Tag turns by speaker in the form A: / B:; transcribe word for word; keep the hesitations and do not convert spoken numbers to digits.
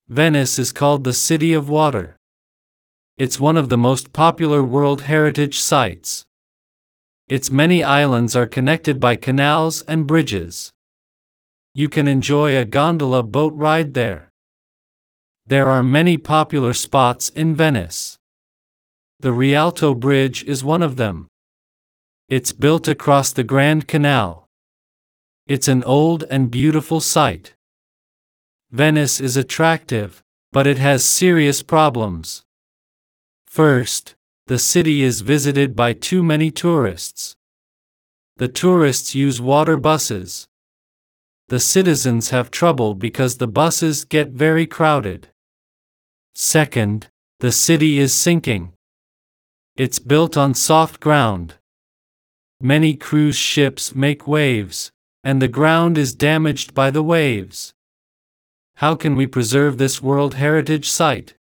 A: Venice is called the City of Water. It's one of the most popular World Heritage Sites. Its many islands are connected by canals and bridges. You can enjoy a gondola boat ride there. There are many popular spots in Venice. The Rialto Bridge is one of them. It's built across the Grand Canal. It's an old and beautiful site. Venice is attractive, but it has serious problems. First, the city is visited by too many tourists. The tourists use water buses. The citizens have trouble because the buses get very crowded. Second, the city is sinking. It's built on soft ground. Many cruise ships make waves, and the ground is damaged by the waves. How can we preserve this World Heritage Site?